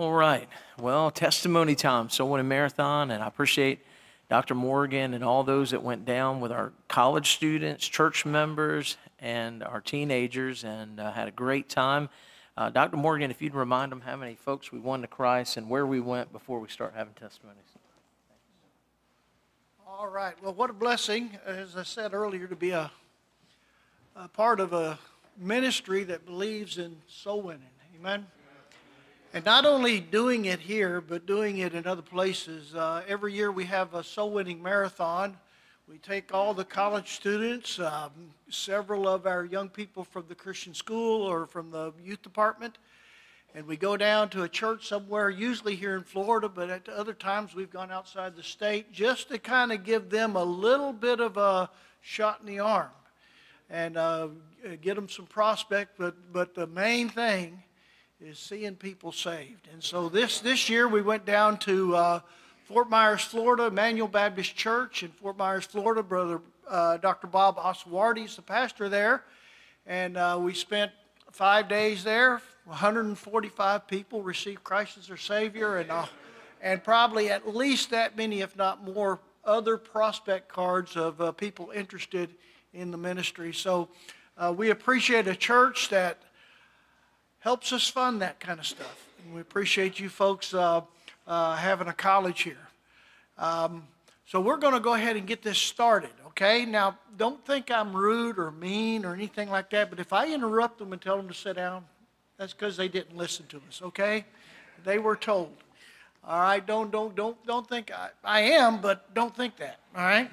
All right. Well, testimony time, Soul Winning Marathon, and I appreciate Dr. Morgan and all those that went down with our college students, church members, and our teenagers, and had a great time. Dr. Morgan, if you'd remind them how many folks we won to Christ and where we went before we start having testimonies. All right. Well, what a blessing, as I said earlier, to be a part of a ministry that believes in soul winning. Amen. And not only doing it here, but doing it in other places. Every year we have a soul winning marathon. We take all the college students, several of our young people from the Christian school or from the youth department, and we go down to a church somewhere, usually here in Florida, but at other times we've gone outside the state just to kind of give them a little bit of a shot in the arm and get them some prospect. But the main thing is seeing people saved. And so this year we went down to Fort Myers, Florida, Emmanuel Baptist Church in Fort Myers, Florida. Brother Dr. Bob Oswardy is the pastor there. And we spent 5 days there. 145 people received Christ as their Savior, and probably at least that many, if not more, other prospect cards of people interested in the ministry. So we appreciate a church that helps us fund that kind of stuff. And we appreciate you folks having a college here. So we're going to go ahead and get this started, okay? Now, don't think I'm rude or mean or anything like that, but if I interrupt them and tell them to sit down, that's because they didn't listen to us, okay? They were told. All right, don't think I am, but don't think that, all right?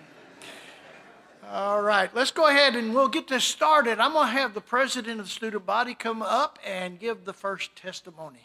All right, let's go ahead and we'll get this started. I'm going to have the president of the student body come up and give the first testimony.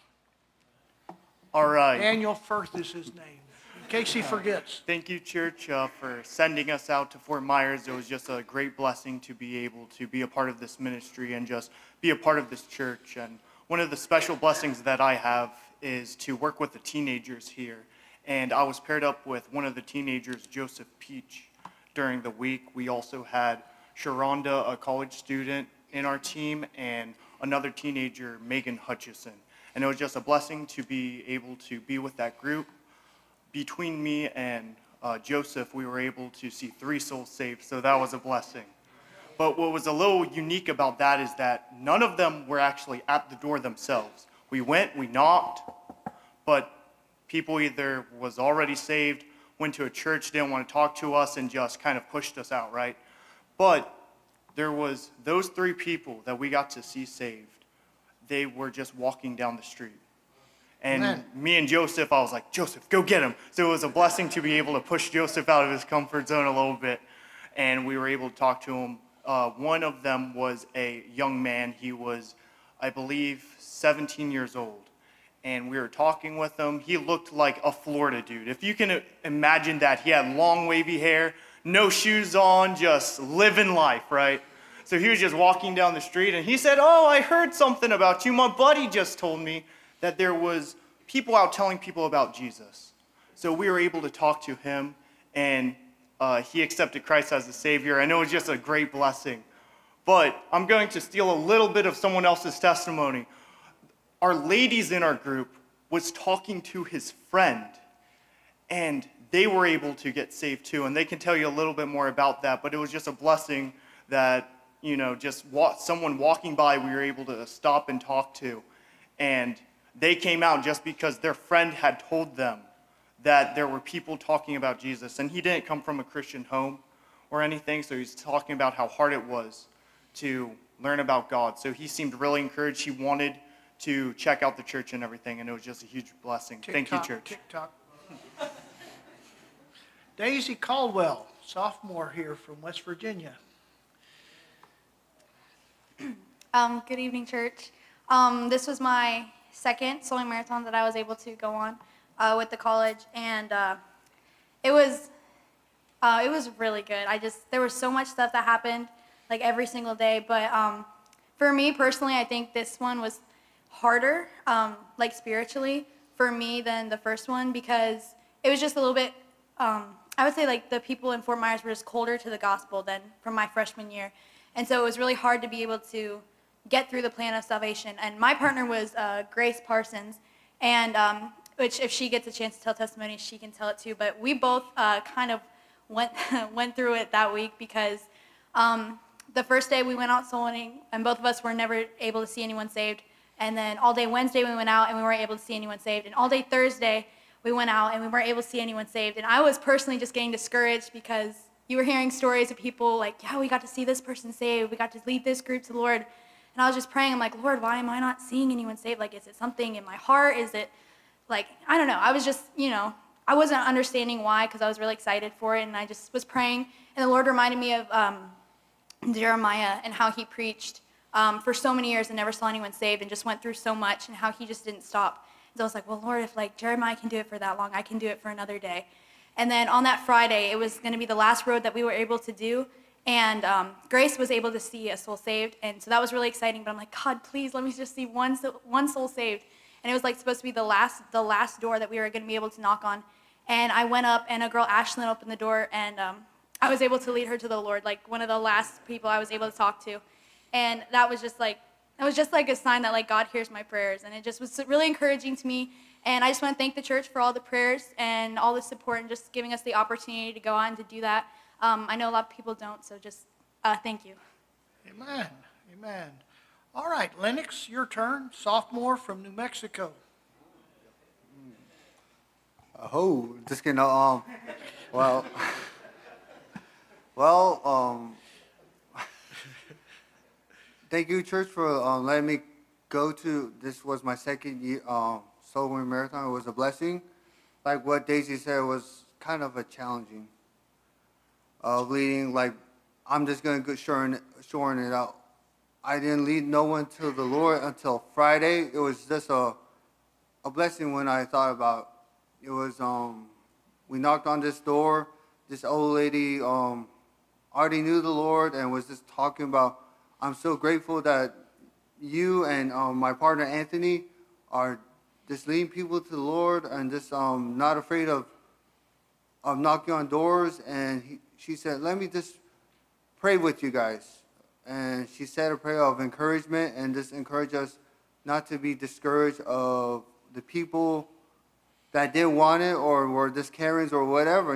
All right. Daniel Firth is his name, in case he forgets. Thank you, church, for sending us out to Fort Myers. It was just a great blessing to be able to be a part of this ministry and just be a part of this church. And one of the special blessings that I have is to work with the teenagers here. And I was paired up with one of the teenagers, Joseph Peach, during the week. We also had Sharonda, a college student, in our team, and another teenager, Megan Hutchison. And it was just a blessing to be able to be with that group. Between me and Joseph, we were able to see 3 souls saved, so that was a blessing. But what was a little unique about that is that none of them were actually at the door themselves. We went, we knocked, but people either was already saved, went to a church, didn't want to talk to us, and just kind of pushed us out, right? But there was those 3 people that we got to see saved. They were just walking down the street. And Amen. Me and Joseph, I was like, Joseph, go get him. So it was a blessing to be able to push Joseph out of his comfort zone a little bit. And we were able to talk to him. One of them was a young man. He was, I believe, 17 years old. And we were talking with him. He looked like a Florida dude. If you can imagine that, he had long wavy hair, no shoes on, just living life, right? So he was just walking down the street, and he said, oh, I heard something about you. My buddy just told me that there was people out telling people about Jesus. So we were able to talk to him, and he accepted Christ as the Savior, and it was just a great blessing. But I'm going to steal a little bit of someone else's testimony. Our ladies in our group was talking to his friend, and they were able to get saved too, and they can tell you a little bit more about that, but it was just a blessing that, you know, just someone walking by we were able to stop and talk to, and they came out just because their friend had told them that there were people talking about Jesus, and he didn't come from a Christian home or anything, so he's talking about how hard it was to learn about God. So he seemed really encouraged. He wanted to check out the church and everything, and it was just a huge blessing. Thank you, church. TikTok. Daisy Caldwell, sophomore here from West Virginia. Good evening, church. This was my second Soul Winning Marathon that I was able to go on with the college, and it was really good. There was so much stuff that happened, like every single day, but for me personally, I think this one was harder, like spiritually, for me than the first one, because it was just a little bit, I would say like the people in Fort Myers were just colder to the gospel than from my freshman year. And so it was really hard to be able to get through the plan of salvation. And my partner was Grace Parsons, and which if she gets a chance to tell testimony, she can tell it too. But we both kind of went went through it that week because the first day we went out soul winning, and both of us were never able to see anyone saved. And then all day Wednesday we went out and we weren't able to see anyone saved. And all day Thursday we went out and we weren't able to see anyone saved. And I was personally just getting discouraged because you were hearing stories of people like, yeah, we got to see this person saved. We got to lead this group to the Lord. And I was just praying. I'm like, Lord, why am I not seeing anyone saved? Like, is it something in my heart? Is it like, I don't know. I was just, I wasn't understanding why because I was really excited for it. And I just was praying. And the Lord reminded me of Jeremiah and how he preached for so many years and never saw anyone saved and just went through so much and how he just didn't stop. So I was like, well, Lord, if like Jeremiah can do it for that long, I can do it for another day. And then on that Friday, it was going to be the last road that we were able to do. And Grace was able to see a soul saved. And so that was really exciting. But I'm like, God, please let me just see one soul saved. And it was like supposed to be the last door that we were going to be able to knock on. And I went up and a girl, Ashlyn, opened the door. And I was able to lead her to the Lord, like one of the last people I was able to talk to. And that was just like a sign that like God hears my prayers. And it just was really encouraging to me. And I just want to thank the church for all the prayers and all the support and just giving us the opportunity to go out and to do that. I know a lot of people don't, so just thank you. Amen. Amen. All right, Lennox, your turn. Sophomore from New Mexico. Oh, just kidding. Thank you, church, for letting me go to. This was my second year, Soul Winning Marathon. It was a blessing. Like what Daisy said, it was kind of a challenging. Leading, like I'm just gonna go shoring it out. I didn't lead no one to the Lord until Friday. It was just a blessing when I thought about. It was we knocked on this door. This old lady already knew the Lord and was just talking about. I'm so grateful that you and my partner Anthony are just leading people to the Lord and just not afraid of knocking on doors. And she said, let me just pray with you guys. And she said a prayer of encouragement and just encourage us not to be discouraged of the people that didn't want it or were just Karens or whatever,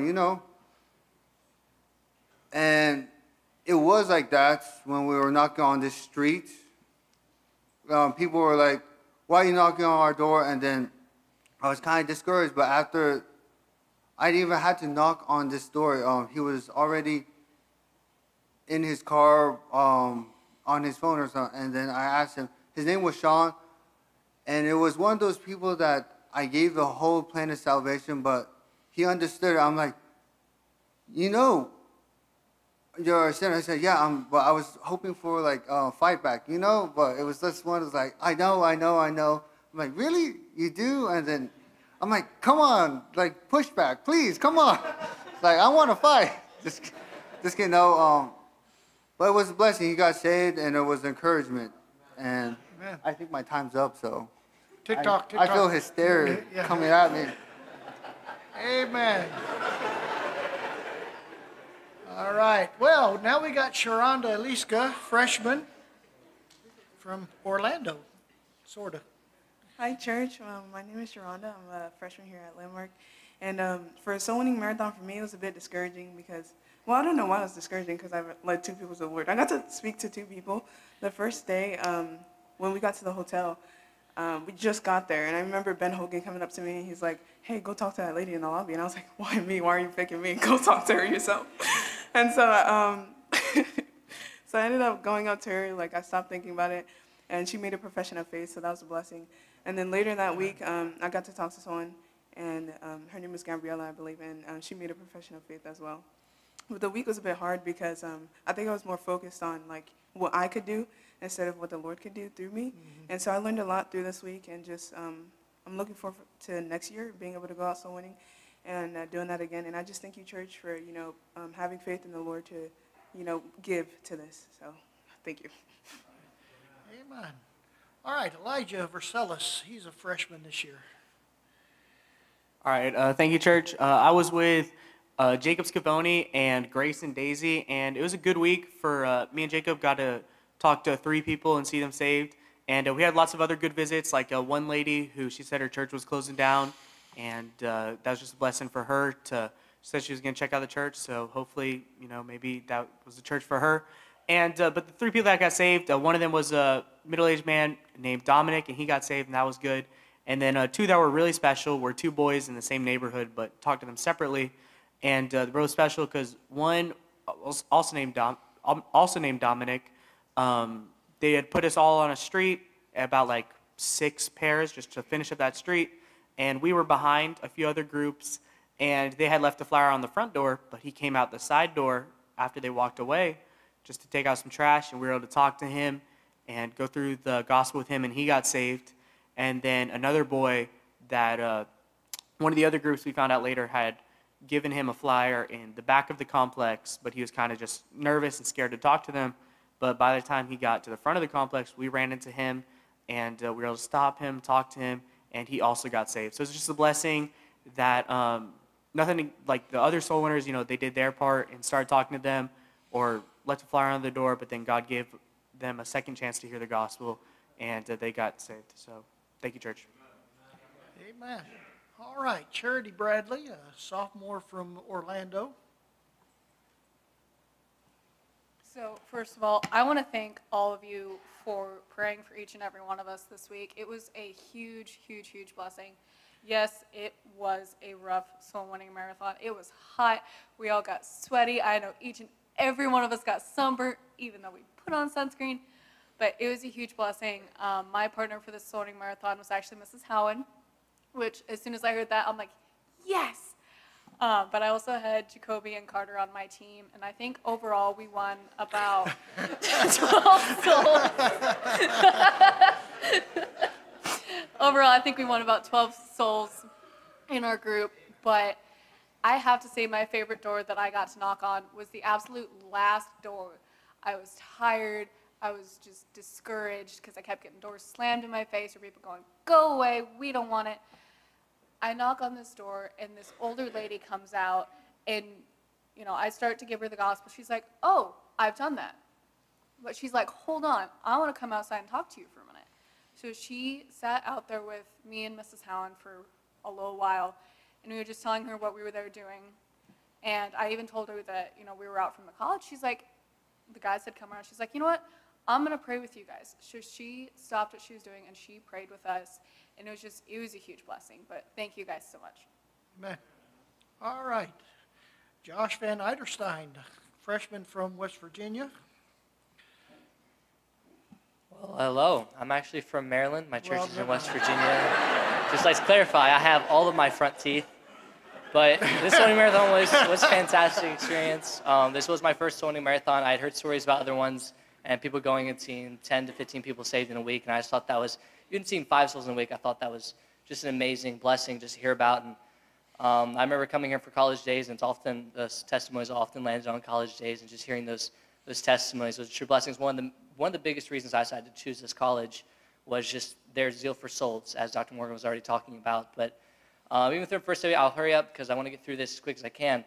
And it was like that when we were knocking on this street. People were like, why are you knocking on our door? And then I was kind of discouraged, but after I didn't even have to knock on this door. He was already in his car on his phone or something. And then I asked him, his name was Sean, and it was one of those people that I gave the whole plan of salvation, but he understood it. I'm like, you're a sinner. I said, yeah, but I was hoping for like fight back, but it was just one that's like, I know. I'm like, really? You do? And then I'm like, come on, like push back, please, come on. Like, I want to fight. Just kidding, no. But it was a blessing. He got saved, and it was encouragement. And Amen. I think my time's up, so. TikTok. I feel hysteria coming at me. Amen. All right. Well, now we got Sharonda Eliska, freshman from Orlando, sort of. Hi, church. My name is Sharonda. I'm a freshman here at Landmark. And for a soul winning marathon, for me, it was a bit discouraging because, I don't know why it was discouraging because I've led 2 people to the Lord. I got to speak to 2 people. The first day, when we got to the hotel, we just got there. And I remember Ben Hogan coming up to me. He's like, hey, go talk to that lady in the lobby. And I was like, why me? Why are you picking me? Go talk to her yourself. And so so I ended up going up to her. Like, I stopped thinking about it. And she made a profession of faith, so that was a blessing. And then later that week, I got to talk to someone, and her name was Gabriella, I believe, and she made a profession of faith as well. But the week was a bit hard because I think I was more focused on like what I could do instead of what the Lord could do through me. Mm-hmm. And so I learned a lot through this week, and just I'm looking forward to next year being able to go out soul winning and doing that again. And I just thank you, church, for having faith in the Lord to give to this. So thank you. Amen. All right, Elijah Vercelis, he's a freshman this year. All right, thank you, church. I was with Jacob Scavone and Grace and Daisy, and it was a good week for me and Jacob got to talk to 3 people and see them saved. And we had lots of other good visits, like one lady who she said her church was closing down, and that was just a blessing for her she said she was going to check out the church, so hopefully, maybe that was the church for her. And but the 3 people that got saved, one of them was a middle-aged man named Dominic, and he got saved, and that was good. And then 2 that were really special were 2 boys in the same neighborhood, but talked to them separately. And they were really special because one was also named Dominic. They had put us all on a street, about like 6 pairs, just to finish up that street. And we were behind a few other groups, and they had left a flyer on the front door, but he came out the side door after they walked away just to take out some trash, and we were able to talk to him and go through the gospel with him, and he got saved. And then another boy that one of the other groups we found out later had given him a flyer in the back of the complex, but he was kind of just nervous and scared to talk to them. But by the time he got to the front of the complex, we ran into him, and we were able to stop him, talk to him, and he also got saved. So it's just a blessing that nothing like the other soul winners, they did their part and started talking to them or left a flyer on the door, but then God gave them a second chance to hear the gospel, and they got saved. So thank you, church. Amen. All right, Charity Bradley, a sophomore from Orlando. So first of all, I want to thank all of you for praying for each and every one of us this week. It was a huge, huge, huge blessing. Yes, it was a rough soul-winning marathon. It was hot. We all got sweaty. I know each and every one of us got sunburnt, even though we put on sunscreen. But it was a huge blessing. My partner for this soul-winning marathon was actually Mrs. Howen, which as soon as I heard that, I'm like, yes! But I also had Jacoby and Carter on my team, and I think overall we won about 12 souls. Overall, I think we won about 12 souls in our group, but I have to say my favorite door that I got to knock on was the absolute last door. I was tired. I was just discouraged because I kept getting doors slammed in my face or people going, go away, we don't want it. I knock on this door, and this older lady comes out, and, I start to give her the gospel. She's like, oh, I've done that. But she's like, hold on, I want to come outside and talk to you for a minute. So she sat out there with me and Mrs. Howen for a little while, and we were just telling her what we were there doing. And I even told her that, we were out from the college. She's like, the guys had come around. She's like, you know what? I'm going to pray with you guys. So she stopped what she was doing, and she prayed with us. And it was a huge blessing. But thank you guys so much. Amen. All right. Josh Van Eiderstein, freshman from West Virginia. Well, hello. I'm actually from Maryland. My church is in West Virginia. Just like to clarify, I have all of my front teeth. But this soul winning marathon was a fantastic experience. This was my first soul winning marathon. I had heard stories about other ones and people going and seeing 10 to 15 people saved in a week. And I just thought that was, even seeing 5 souls in a week, I thought that was just an amazing blessing just to hear about. And I remember coming here for college days, and it's often, the testimonies often landed on college days, and just hearing those testimonies was true blessings. One of the biggest reasons I decided to choose this college was just their zeal for souls, as Dr. Morgan was already talking about. But even through the first day, I'll hurry up because I want to get through this as quick as I can.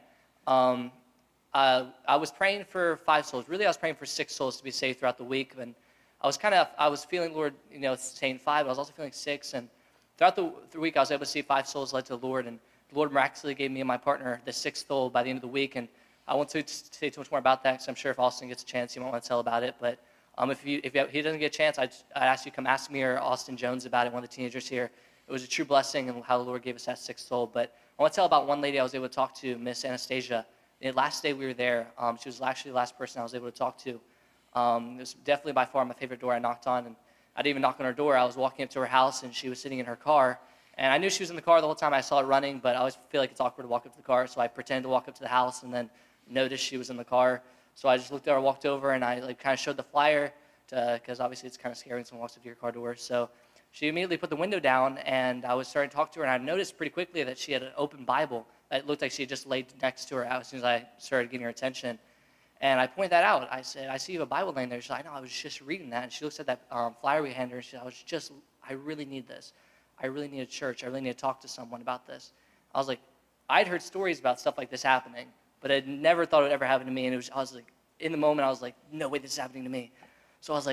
I was praying for 5 souls. Really, I was praying for 6 souls to be saved throughout the week. And I was feeling, Lord, saying 5, but I was also feeling 6. And throughout the week, I was able to see 5 souls led to the Lord. And the Lord miraculously gave me and my partner the 6th soul by the end of the week. And I won't say too much more about that because I'm sure if Austin gets a chance, he might want to tell about it. But if he doesn't get a chance, I'd ask you to come ask me or Austin Jones about it, one of the teenagers here. It was a true blessing and how the Lord gave us that 6th soul. But I want to tell about one lady I was able to talk to, Miss Anastasia. The last day we were there, she was actually the last person I was able to talk to. It was definitely by far my favorite door I knocked on. And I didn't even knock on her door. I was walking up to her house, and she was sitting in her car. And I knew she was in the car the whole time. I saw it running, but I always feel like it's awkward to walk up to the car. So I pretended to walk up to the house and then noticed she was in the car. So I just looked at her, walked over, and I kind of showed the flyer because obviously it's kind of scary when someone walks up to your car door. So she immediately put the window down, and I was starting to talk to her, and I noticed pretty quickly that she had an open Bible. It looked like she had just laid next to her as soon as I started getting her attention. And I pointed that out. I said, I see you have a Bible laying there. She's like, I know, I was just reading that. And she looks at that flyer we handed her, and she said, I really need this. I really need a church. I really need to talk to someone about this. I was like, I'd heard stories about stuff like this happening, but I'd never thought it would ever happen to me. And I was like, in the moment, I was like, no way, this is happening to me. So I was like,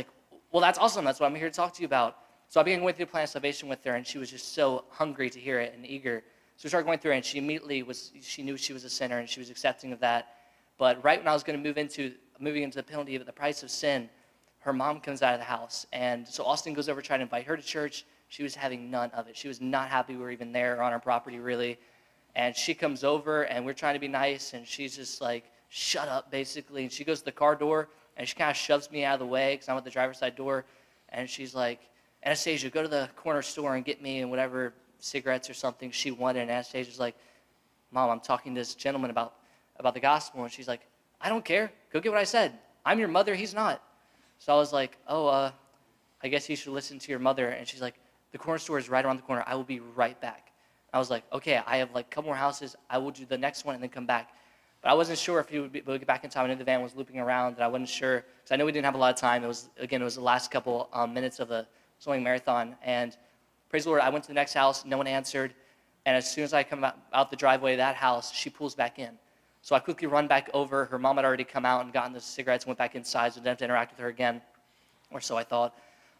Well, that's awesome. That's what I'm here to talk to you about. So I began going through the plan of salvation with her, and she was just so hungry to hear it and eager. So we started going through it, and she immediately she knew she was a sinner, and she was accepting of that. But right when I was going to moving into the penalty of the price of sin, her mom comes out of the house. And so Austin goes over to try to invite her to church. She was having none of it. She was not happy we were even there on our property, really. And she comes over, and we're trying to be nice, and she's just like, shut up, basically. And she goes to the car door, and she kind of shoves me out of the way because I'm at the driver's side door. And she's like, Anastasia, go to the corner store and get me and whatever cigarettes or something she wanted. And Anastasia's like, Mom, I'm talking to this gentleman about the gospel. And she's like, I don't care. Go get what I said. I'm your mother. He's not. So I was like, I guess you should listen to your mother. And she's like, the corner store is right around the corner. I will be right back. I was like, okay, I have like a couple more houses. I will do the next one and then come back. But I wasn't sure if he would get back in time. I knew the van was looping around, and I wasn't sure because I know we didn't have a lot of time. It was the last couple minutes of the Sewing Marathon. And praise the Lord, I went to the next house. No one answered. And as soon as I come out the driveway of that house, she pulls back in. So I quickly run back over. Her mom had already come out and gotten the cigarettes and went back inside, so I didn't have to interact with her again, or so I thought.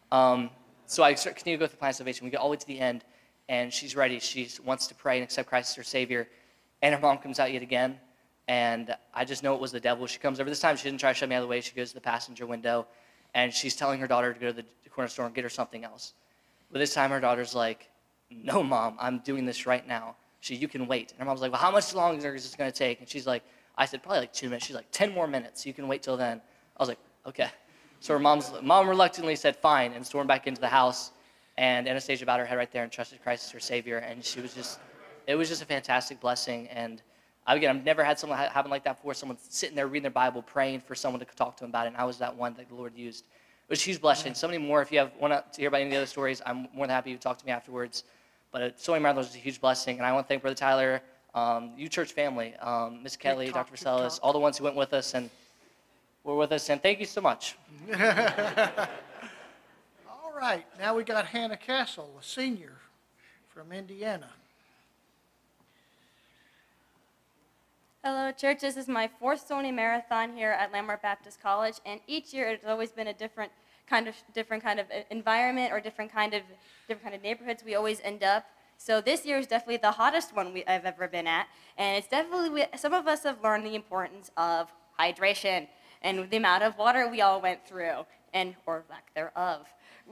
So I continue to go through the plan of salvation. We get all the way to the end, and she's ready. She wants to pray and accept Christ as her Savior. And her mom comes out yet again, and I just know it was the devil. She comes over. This time she didn't try to shut me out of the way. She goes to the passenger window, and she's telling her daughter to go to the corner store and get her something else. But this time her daughter's like, no, Mom, I'm doing this right now. You can wait. And her mom's like, well, how much longer is this going to take? And she's like, I said, probably like 2 minutes. She's like, 10 more minutes. You can wait till then. I was like, okay. So her mom reluctantly said, fine, and stormed back into the house. And Anastasia bowed her head right there and trusted Christ as her Savior. And it was just a fantastic blessing. And I've never had something happen like that before. Someone sitting there reading their Bible, praying for someone to talk to them about it. And I was that one that the Lord used. It was a huge blessing. So many more. If you want to hear about any of the other stories, I'm more than happy to talk to me afterwards. But Sewing Marathon was a huge blessing. And I want to thank Brother Tyler, you church family, Miss Kelly, Dr. Vaselis, all the ones who went with us and were with us. And thank you so much. All right, now we got Hannah Castle, a senior from Indiana. Hello, church. This is my fourth Sony Marathon here at Landmark Baptist College, and each year it's always been a different kind of environment or different kind of neighborhoods we always end up. So this year is definitely the hottest one I've ever been at, and it's definitely some of us have learned the importance of hydration and the amount of water we all went through, or lack thereof.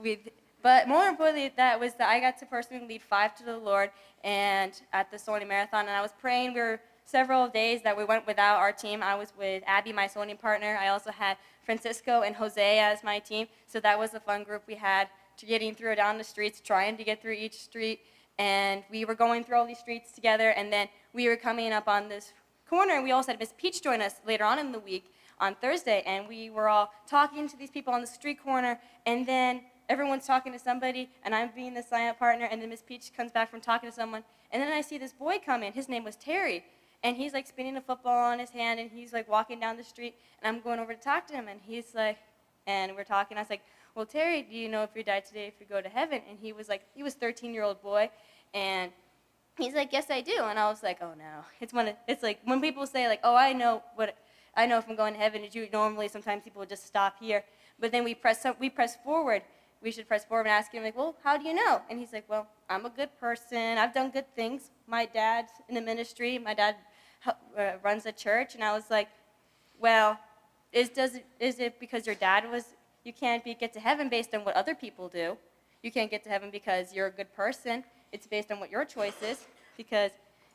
But more importantly, that was that I got to personally lead 5 to the Lord, and at the Sony Marathon, and I was praying. We were several days that we went without our team. I was with Abby, my Sony partner. I also had Francisco and Jose as my team, so that was a fun group we had getting through down the streets, trying to get through each street, and we were going through all these streets together, and then we were coming up on this corner, and we also had Miss Peach join us later on in the week on Thursday, and we were all talking to these people on the street corner, and then everyone's talking to somebody, and I'm being the silent partner, and then Miss Peach comes back from talking to someone, and then I see this boy come in. His name was Terry, and he's like spinning a football on his hand, and he's like walking down the street, and I'm going over to talk to him, and he's like, and we're talking. I was like, well, Terry, do you know if you die today, if you go to heaven? And he was like, he was a 13-year-old boy, and he's like, yes, I do. And I was like, oh no. It's like when people say like, oh, I know if I'm going to heaven. Normally sometimes people would just stop here, but then we press forward. We should press forward and ask him like, well, how do you know? And he's like, well, I'm a good person. I've done good things. My dad's in the ministry. My dad runs a church. And I was like, well, is it because your dad was? You can't get to heaven based on what other people do. You can't get to heaven because you're a good person. It's based on what your choice is. Because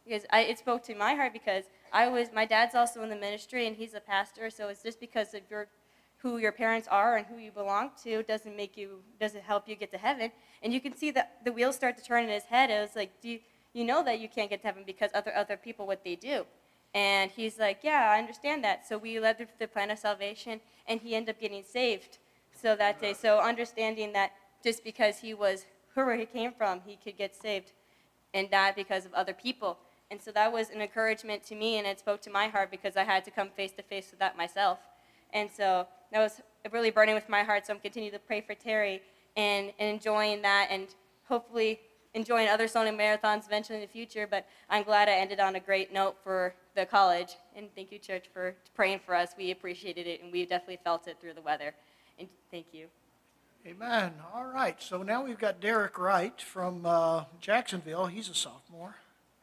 it spoke to my heart because my dad's also in the ministry and he's a pastor. So it's just because of who your parents are and who you belong to doesn't help you get to heaven. And you can see that the wheels start to turn in his head. It was like, do you know that you can't get to heaven because other people what they do? And he's like, yeah, I understand that. So we led the plan of salvation, and he ended up getting saved. So that day, so understanding that just because he was where he came from, he could get saved, and not because of other people. And so that was an encouragement to me, and it spoke to my heart because I had to come face to face with that myself. And so that was really burning with my heart. So I'm continuing to pray for Terry and enjoying that, and hopefully enjoying other Sony Marathons eventually in the future. But I'm glad I ended on a great note for the college. And thank you, church, for praying for us. We appreciated it, and we definitely felt it through the weather. And thank you. Amen. All right. So now we've got Derek Wright from Jacksonville. He's a sophomore.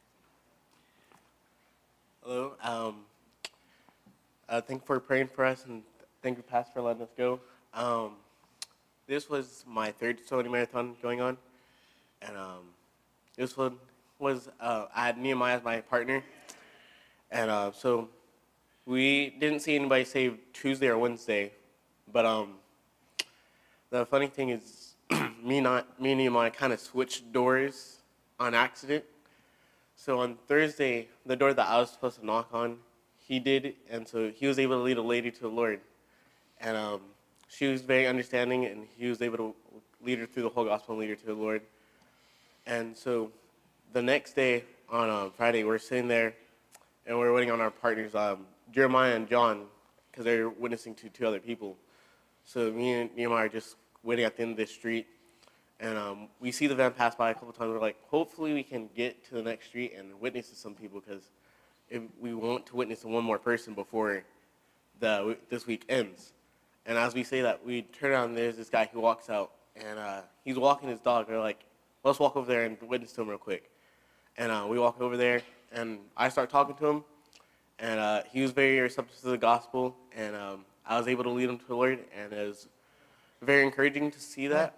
Hello. Thank you for praying for us, and thank you, Pastor, for letting us go. This was my third Sony Marathon going on, and this one was I had Nehemiah as my partner, and so we didn't see anybody saved Tuesday or Wednesday, but the funny thing is, me and Nehemiah kind of switched doors on accident. So on Thursday, the door that I was supposed to knock on, he did, and so he was able to lead a lady to the Lord. And she was very understanding, and he was able to lead her through the whole gospel and lead her to the Lord. And so the next day, on Friday, we're sitting there, and we're waiting on our partners, Jeremiah and John, because they're witnessing to 2 other people. So me and Nehemiah are just waiting at the end of this street, and we see the van pass by a couple times. We're like, hopefully we can get to the next street and witness to some people, because if we want to witness to one more person before this week ends. And as we say that, we turn around and there's this guy who walks out, and he's walking his dog. We're like, let's walk over there and witness to him real quick. And we walk over there, and I start talking to him, and he was very receptive to the gospel, and I was able to lead him to the Lord, and it was very encouraging to see that.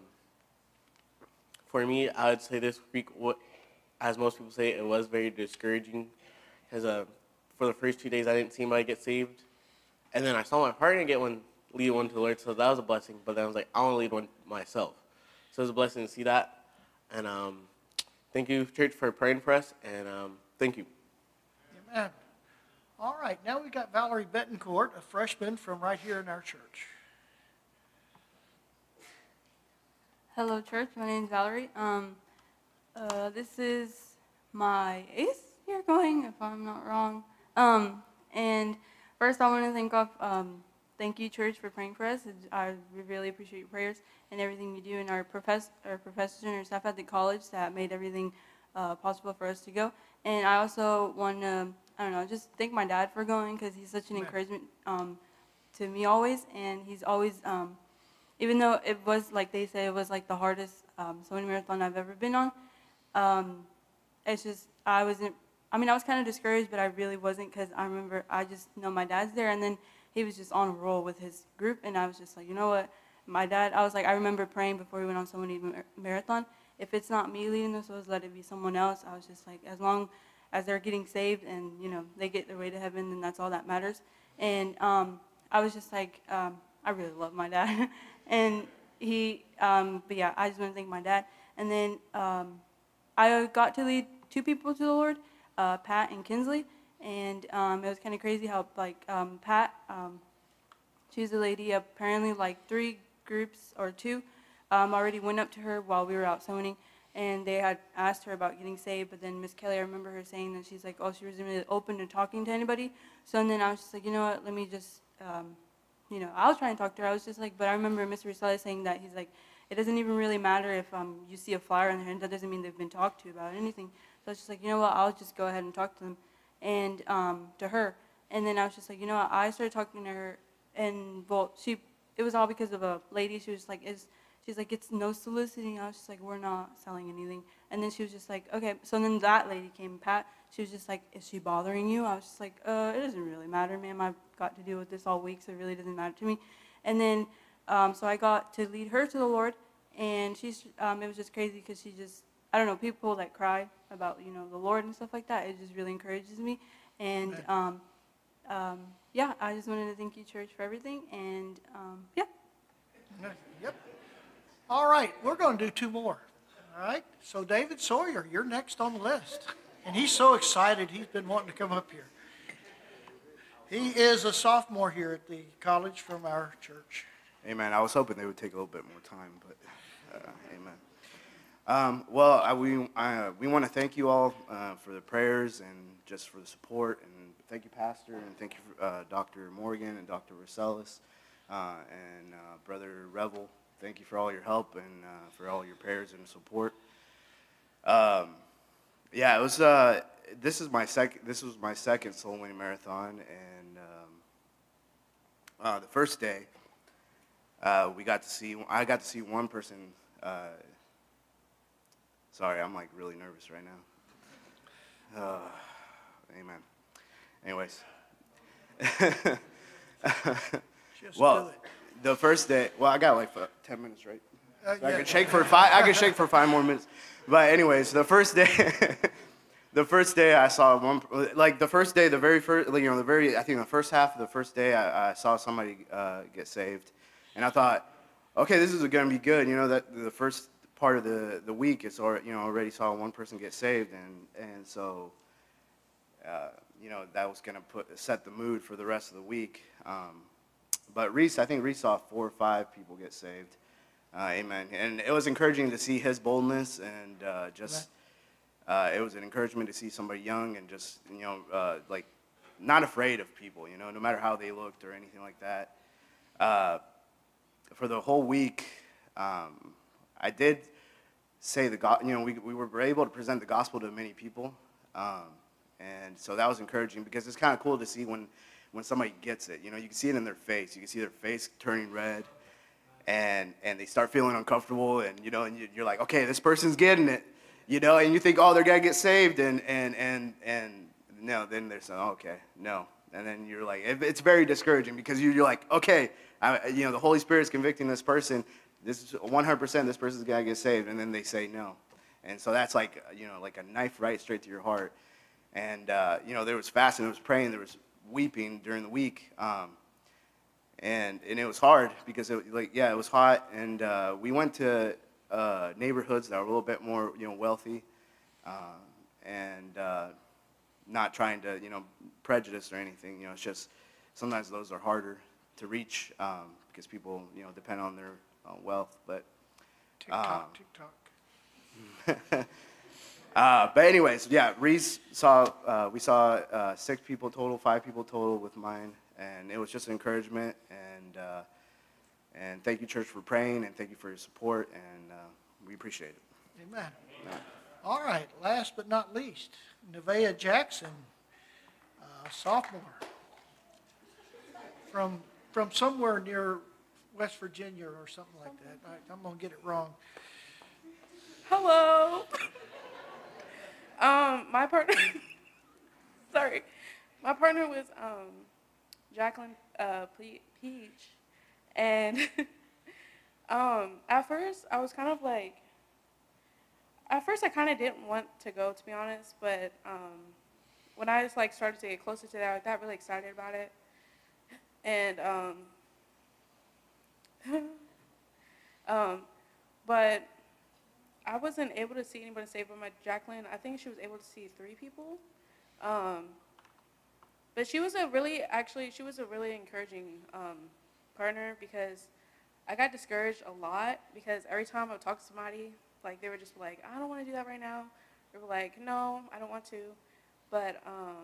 For me, I would say this week, as most people say, it was very discouraging, because for the first 2 days, I didn't see anybody get saved. And then I saw my partner lead one to the Lord, so that was a blessing. But then I was like, I want to lead one myself. So it was a blessing to see that. And thank you, church, for praying for us. And thank you. Amen. All right. Now we've got Valerie Betancourt, a freshman from right here in our church. Hello, church. My name is Valerie. This is my 8th year going, if I'm not wrong. And first, I want to thank you, church, for praying for us. I really appreciate your prayers and everything you do, and our professors and our staff at the college that made everything possible for us to go. And I also want to, just thank my dad for going, because he's such an encouragement to me always, and he's always, even though it was, like they say, it was like the hardest swimming marathon I've ever been on, it's just, I was kind of discouraged, but I really wasn't, because I remember I just know my dad's there, and then he was just on a roll with his group, and I was just like, you know what, my dad, I was like, I remember praying before we went on So Many Marathon, if it's not me leading the souls, let it be someone else. I was just like, as long as they're getting saved and, they get their way to heaven, then that's all that matters. And I was just like, I really love my dad. And he, but yeah, I just want to thank my dad. And then I got to lead 2 people to the Lord, Pat and Kinsley. And it was kind of crazy how, like, Pat, she's a lady, apparently like 3 groups or 2 already went up to her while we were out sewing, and they had asked her about getting saved, but then Miss Kelly, I remember her saying that she's like, oh, she wasn't really open to talking to anybody. So and then I was just like, you know what, let me just, I was trying to talk to her. I was just like, but I remember Mr. Rosales saying that he's like, it doesn't even really matter if you see a flyer in their hand, that doesn't mean they've been talked to about anything. So I was just like, you know what, I'll just go ahead and talk to them, and to her. And then I was just like, you know what, I started talking to her, and well, it was all because of a lady. She was like, she's like, it's no soliciting. I was just like, we're not selling anything. And then she was just like, okay. So then that lady came, Pat. She was just like, is she bothering you? I was just like, it doesn't really matter, ma'am. I've got to deal with this all week, so it really doesn't matter to me. And then, so I got to lead her to the Lord, and it was just crazy, because she just, I don't know, people that cry about, the Lord and stuff like that, it just really encourages me. And, yeah, I just wanted to thank you, church, for everything, and, yeah. Yep. All right, we're going to do 2 more. All right, so David Sawyer, you're next on the list. And he's so excited, he's been wanting to come up here. He is a sophomore here at the college from our church. Amen. I was hoping they would take a little bit more time, but amen. Well, we want to thank you all for the prayers and just for the support. And thank you, Pastor, and thank you, Dr. Morgan and Dr. Rosales and Brother Revel. Thank you for all your help and for all your prayers and support. Yeah, it was. This was my second Soul Winning Marathon, and the first day, I got to see one person. Sorry, I'm like really nervous right now. Amen. Anyways. Just Well, do it. the first day, well, I got like 10 minutes, right? I Yeah. can shake for 5 more minutes. But anyways, the first day, the first day I saw one, like the first day, the very first, like, I think the first half of the first day, I saw somebody get saved. And I thought, okay, this is going to be good. That the first part of the week, it's already, already saw one person get saved. And so, that was going to set the mood for the rest of the week. But I think Reese saw 4 or 5 people get saved. Amen. And it was encouraging to see his boldness, and it was an encouragement to see somebody young and just, like not afraid of people, no matter how they looked or anything like that. For the whole week, I did say we were able to present the gospel to many people. And so that was encouraging because it's kind of cool to see when somebody gets it. You can see it in their face. You can see their face turning red, and they start feeling uncomfortable, and you're like, okay, this person's getting it, and you think, oh, they're gonna get saved, and no, then they're saying, oh, okay, no, and then you're like, it's very discouraging because you're like, okay, the Holy Spirit's convicting this person. This is 100%. This person's gonna get saved, and then they say no, and so that's like like a knife right straight to your heart. And there was fasting, there was praying, there was weeping during the week, and it was hard because it was hot, and we went to neighborhoods that were a little bit more wealthy, and not trying to prejudice or anything. It's just sometimes those are harder to reach because people depend on their wealth. But TikTok. But anyways, yeah, we saw 6 people total, 5 people total with mine, and it was just an encouragement, and thank you, church, for praying, and thank you for your support, and we appreciate it. Amen. All right, last but not least, Nevaeh Jackson, sophomore, from somewhere near West Virginia or something like that. I'm going to get it wrong. Hello. My partner, sorry, my partner was Jacqueline Peach, and at first I was kind of like, I kind of didn't want to go, to be honest, but when I just started to get closer to that, I got really excited about it, and but I wasn't able to see anybody saved but my Jacqueline. I think she was able to see 3 people. But she was a really encouraging partner because I got discouraged a lot because every time I would talk to somebody, they would just be like, I don't want to do that right now. They were like, no, I don't want to. But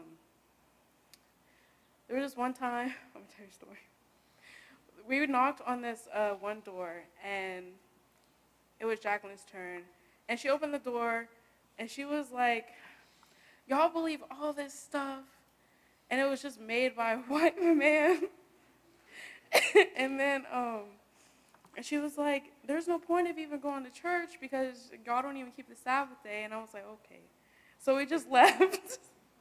there was this one time, let me tell you a story. We knocked on this one door, and it was Jacqueline's turn. And she opened the door, and she was like, y'all believe all this stuff? And it was just made by a white man. And then and she was like, there's no point of even going to church because y'all don't even keep the Sabbath day. And I was like, okay. So we just left.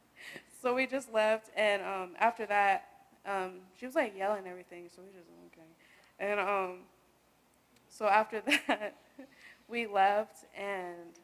And after that, she was yelling and everything, so we just, okay. And so after that, we left, and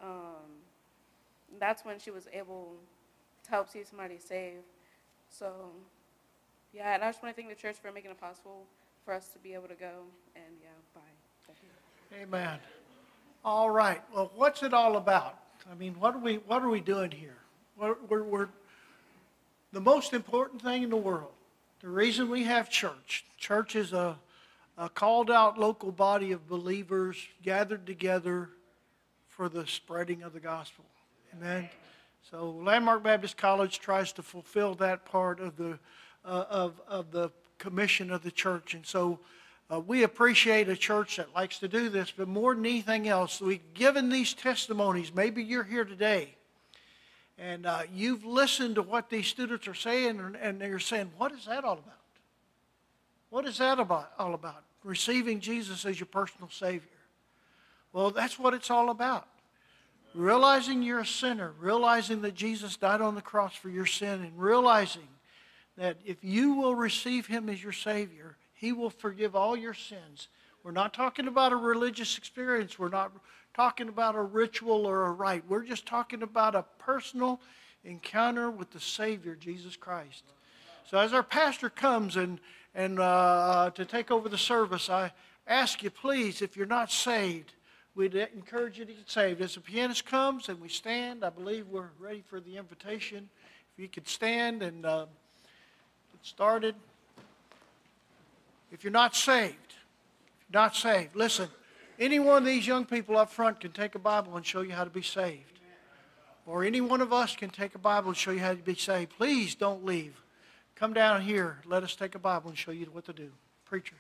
that's when she was able to help see somebody saved. So, yeah, and I just want to thank the church for making it possible for us to be able to go. And yeah, bye. Thank you. Amen. All right. Well, what's it all about? I mean, what are we doing here? We're the most important thing in the world. The reason we have church. Church is a called out local body of believers gathered together for the spreading of the gospel. Amen. So Landmark Baptist College tries to fulfill that part of the commission of the church. And so we appreciate a church that likes to do this, but more than anything else, we've given these testimonies. Maybe you're here today and you've listened to what these students are saying, and you're saying, what is that all about? What is that all about? receiving Jesus as your personal Savior? Well, that's what it's all about. Realizing you're a sinner, realizing that Jesus died on the cross for your sin, and realizing that if you will receive Him as your Savior, He will forgive all your sins. We're not talking about a religious experience. We're not talking about a ritual or a rite. We're just talking about a personal encounter with the Savior, Jesus Christ. So as our pastor comes and to take over the service, I ask you, please, if you're not saved, we'd encourage you to get saved. As the pianist comes and we stand, I believe we're ready for the invitation. If you could stand and get started. If you're not saved, listen, any one of these young people up front can take a Bible and show you how to be saved. Or any one of us can take a Bible and show you how to be saved. Please don't leave. Come down here. Let us take a Bible and show you what to do. Preacher.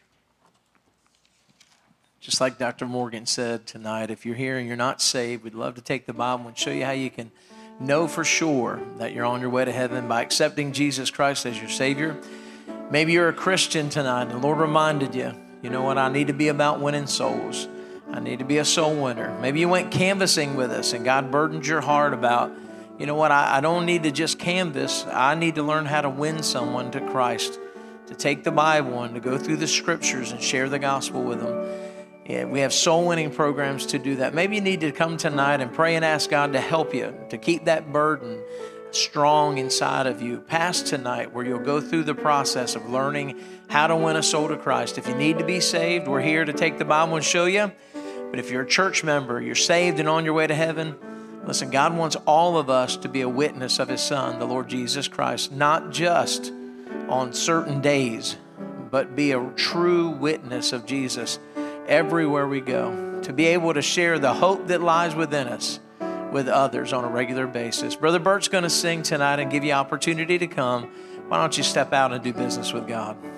Just like Dr. Morgan said tonight, if you're here and you're not saved, we'd love to take the Bible and show you how you can know for sure that you're on your way to heaven by accepting Jesus Christ as your Savior. Maybe you're a Christian tonight and the Lord reminded you, you know what, I need to be about winning souls. I need to be a soul winner. Maybe you went canvassing with us and God burdened your heart about, you know what, I don't need to just canvass. I need to learn how to win someone to Christ, to take the Bible and to go through the scriptures and share the gospel with them. Yeah, we have soul winning programs to do that. Maybe you need to come tonight and pray and ask God to help you, to keep that burden strong inside of you past tonight, where you'll go through the process of learning how to win a soul to Christ. If you need to be saved, we're here to take the Bible and show you. But if you're a church member, you're saved and on your way to heaven, listen, God wants all of us to be a witness of His Son, the Lord Jesus Christ, not just on certain days, but be a true witness of Jesus everywhere we go, to be able to share the hope that lies within us with others on a regular basis. Brother Bert's going to sing tonight and give you opportunity to come. Why don't you step out and do business with God?